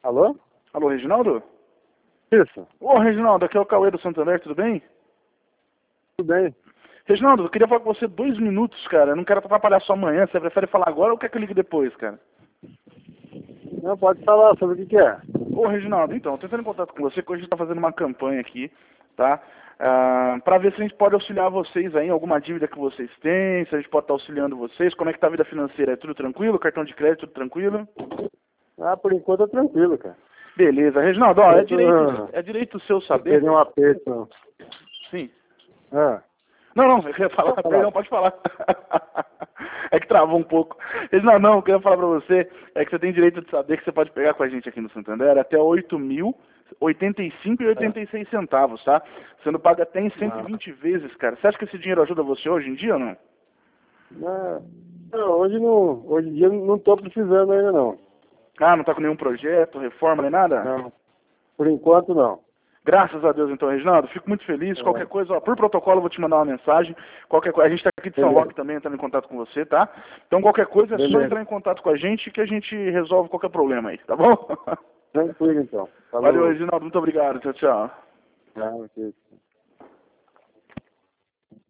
Alô? Alô, Reginaldo? Isso, Ô, Reginaldo, aqui é o Cauê do Santander, tudo bem? tudo bem. Reginaldo, eu queria falar com você 2 minutos, cara. Eu não quero atrapalhar sua manhã. Você prefere falar agora ou quer que eu ligue depois, cara? Não, pode falar sobre o que é. Ô, Reginaldo, então, tô entrando em contato com você, que hoje a gente tá fazendo uma campanha aqui, tá? Pra ver se a gente pode auxiliar vocês aí em alguma dívida que vocês têm, se a gente pode estar auxiliando vocês. Como é que tá a vida financeira? É tudo tranquilo? Cartão de crédito, tudo tranquilo? Ah, por enquanto é tranquilo, cara. Beleza. Reginaldo, ó, Eu é direito seu saber. teria um aperto. Sim. Ah, Não, eu queria falar, pode falar. perdão, pode falar. É que travou um pouco. Não, eu queria falar pra você, é que você tem direito de saber que você pode pegar com a gente aqui no Santander até 8.085,86 centavos, tá? Você não paga até em 120 vezes, cara. Você acha que esse dinheiro ajuda você hoje em dia ou não? Não, hoje não. Hoje em dia não tô precisando ainda não. Ah, não tá com nenhum projeto, reforma, nem nada? Não. Por enquanto não. Graças a Deus, então, Reginaldo. Fico muito feliz. Qualquer coisa, ó, por protocolo, eu vou te mandar uma mensagem. Qualquer coisa, a gente está aqui de São Beleza. Roque também, entrando em contato com você, tá? Então, qualquer coisa, é só Beleza. entrar em contato com a gente que a gente resolve qualquer problema aí, tá bom? Tranquilo então. Falou. Valeu, Reginaldo. Muito obrigado. Tchau, tchau. Ah, ok.